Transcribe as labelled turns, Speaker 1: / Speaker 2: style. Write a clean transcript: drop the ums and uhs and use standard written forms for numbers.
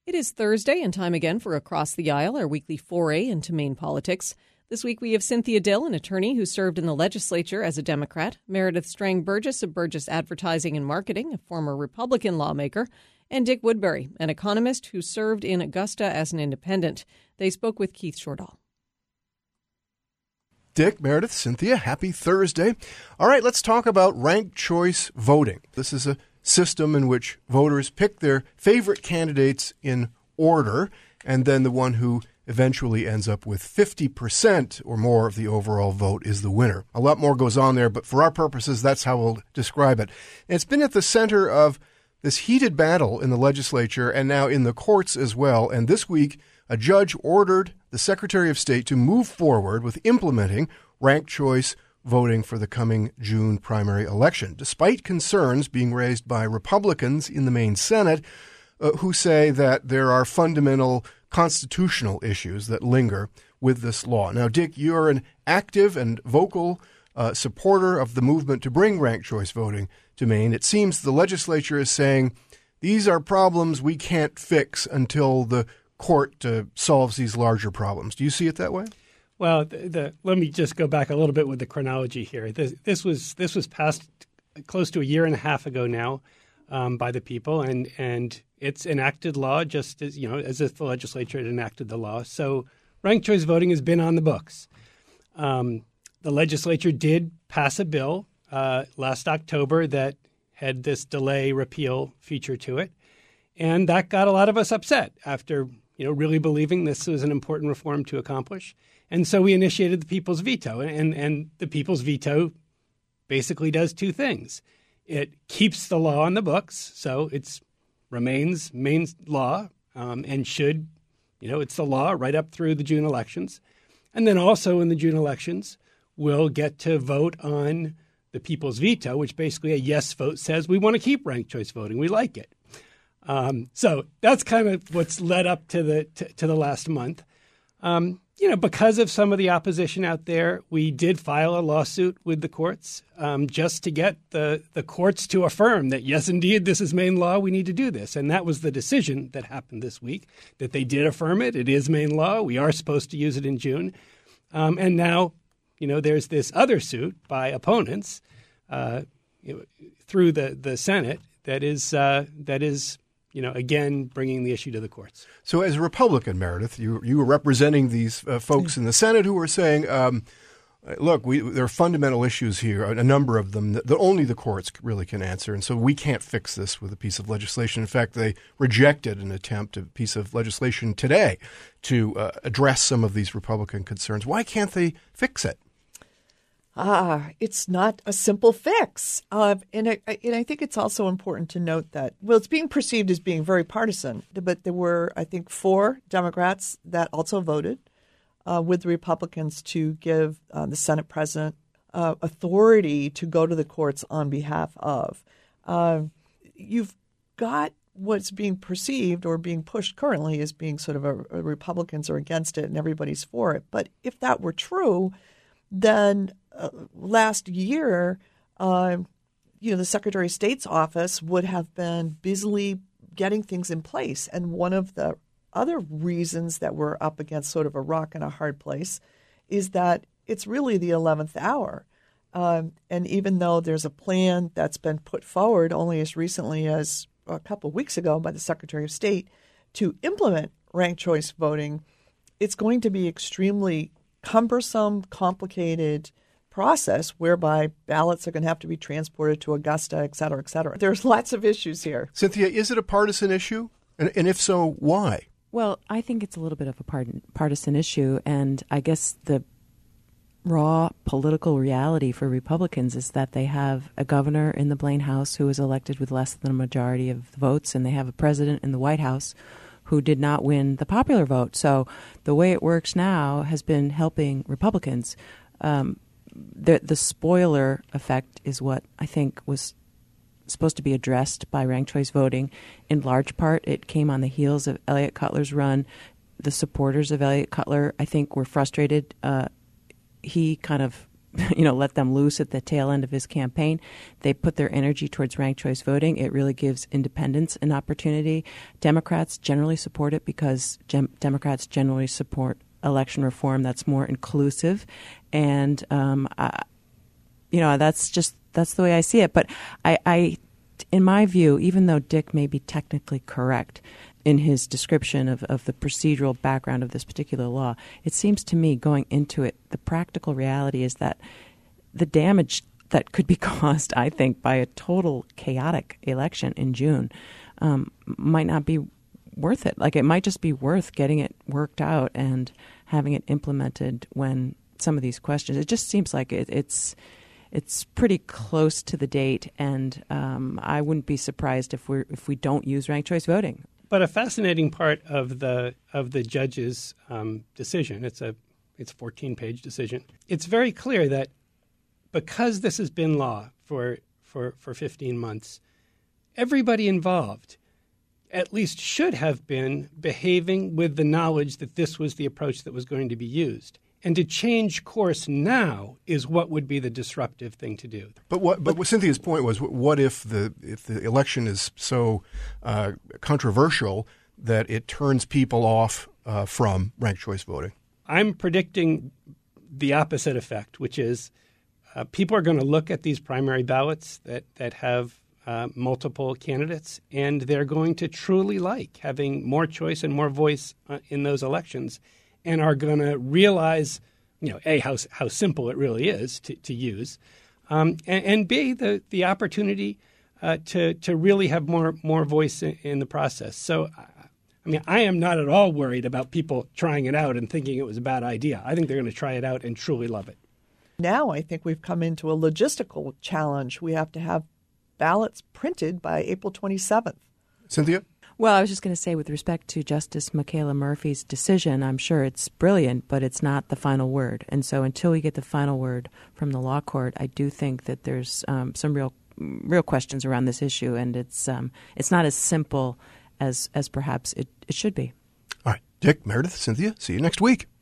Speaker 1: It is Thursday and time again for Across the Aisle, our weekly foray into Maine politics. This week we have Cynthia Dill, an attorney who served in the legislature as a Democrat, Meredith Strang-Burgess of Burgess Advertising and Marketing, a former Republican lawmaker, and Dick Woodbury, an economist who served in Augusta as an independent. They spoke with Keith Shortall.
Speaker 2: Dick, Meredith, Cynthia, happy Thursday. All right, let's talk about ranked choice voting. This is a system in which voters pick their favorite candidates in order, and then the one who eventually ends up with 50% or more of the overall vote is the winner. A lot more goes on there, but for our purposes, that's how we'll describe it. And it's been at the center of this heated battle in the legislature and now in the courts as well. And this week, a judge ordered the Secretary of State to move forward with implementing ranked choice voting for the coming June primary election, despite concerns being raised by Republicans in the Maine Senate who say that there are fundamental constitutional issues that linger with this law. Now, Dick, you're an active and vocal supporter of the movement to bring ranked choice voting to Maine. It seems the legislature is saying these are problems we can't fix until the court solves these larger problems. Do you see it that way?
Speaker 3: Well, let me just go back a little bit with the chronology here. This was passed close to a year and a half ago now by the people, and it's enacted law just as if the legislature had enacted the law. So ranked choice voting has been on the books. The legislature did pass a bill last October that had this delay repeal feature to it, and that got a lot of us upset after really believing this was an important reform to accomplish. And so we initiated the people's veto, and the people's veto basically does two things. It keeps the law on the books, so it remains Maine law and should, it's the law right up through the June elections. And then also in the June elections, we'll get to vote on the people's veto, which basically a yes vote says we want to keep ranked choice voting. We like it. So that's kind of what's led up to the last month. Because of some of the opposition out there, we did file a lawsuit with the courts just to get the courts to affirm that, yes, indeed, this is Maine law. We need to do this. And that was the decision that happened this week, that they did affirm it. It is Maine law. We are supposed to use it in June. And now, there's this other suit by opponents through the Senate that is again, bringing the issue to the courts. So
Speaker 2: as a Republican, Meredith, you were representing these folks in the Senate who were saying, look, there are fundamental issues here, a number of them, that only the courts really can answer. And so we can't fix this with a piece of legislation. In fact, they rejected a piece of legislation today to address some of these Republican concerns. Why can't they fix it?
Speaker 4: It's not a simple fix. And I think it's also important to note that, it's being perceived as being very partisan, but there were, I think, 4 Democrats that also voted with the Republicans to give the Senate president authority to go to the courts on behalf of. You've got what's being perceived or being pushed currently as being sort of a Republicans are against it and everybody's for it. But if that were true, then last year, the Secretary of State's office would have been busily getting things in place. And one of the other reasons that we're up against sort of a rock and a hard place is that it's really the 11th hour. And even though there's a plan that's been put forward only as recently as a couple of weeks ago by the Secretary of State to implement ranked choice voting, it's going to be extremely cumbersome, complicated process whereby ballots are going to have to be transported to Augusta, et cetera, et cetera. There's lots of issues here.
Speaker 2: Cynthia, is it a partisan issue? And if so, why?
Speaker 5: Well, I think it's a little bit of a partisan issue, and I guess the raw political reality for Republicans is that they have a governor in the Blaine House who was elected with less than a majority of the votes, and they have a president in the White House who did not win the popular vote. So the way it works now has been helping Republicans. The spoiler effect is what I think was supposed to be addressed by ranked choice voting. In large part, it came on the heels of Elliott Cutler's run. The supporters of Elliott Cutler, I think, were frustrated. He kind of let them loose at the tail end of his campaign. They put their energy towards ranked choice voting. It really gives independents an opportunity. Democrats generally support it because Democrats generally support election reform that's more inclusive, and that's the way I see it. But I, in my view, even though Dick may be technically correct in his description of the procedural background of this particular law, it seems to me going into it, the practical reality is that the damage that could be caused, I think, by a total chaotic election in June might not be worth it. Like, it might just be worth getting it worked out and having it implemented when some of these questions, it just seems like it's pretty close to the date, and I wouldn't be surprised if we don't use ranked choice voting.
Speaker 3: But a fascinating part of the judge's decision, it's a 14-page decision. It's very clear that because this has been law for 15 months, everybody involved at least should have been behaving with the knowledge that this was the approach that was going to be used. And to change course now is what would be the disruptive thing to do.
Speaker 2: But what Cynthia's point was, what if the election is so controversial that it turns people off from ranked choice voting?
Speaker 3: I'm predicting the opposite effect, which is people are going to look at these primary ballots that have multiple candidates, and they're going to truly like having more choice and more voice in those elections, and are going to realize, A, how simple it really is to use, and B, the opportunity to really have more voice in the process. So, I am not at all worried about people trying it out and thinking it was a bad idea. I think they're going to try it out and truly love it.
Speaker 4: Now I think we've come into a logistical challenge. We have to have ballots printed by April 27th.
Speaker 2: Cynthia?
Speaker 5: Well, I was just going to say, with respect to Justice Michaela Murphy's decision, I'm sure it's brilliant, but it's not the final word. And so until we get the final word from the law court, I do think that there's some real questions around this issue, and it's not as simple as perhaps it should be.
Speaker 2: All right. Dick, Meredith, Cynthia, see you next week.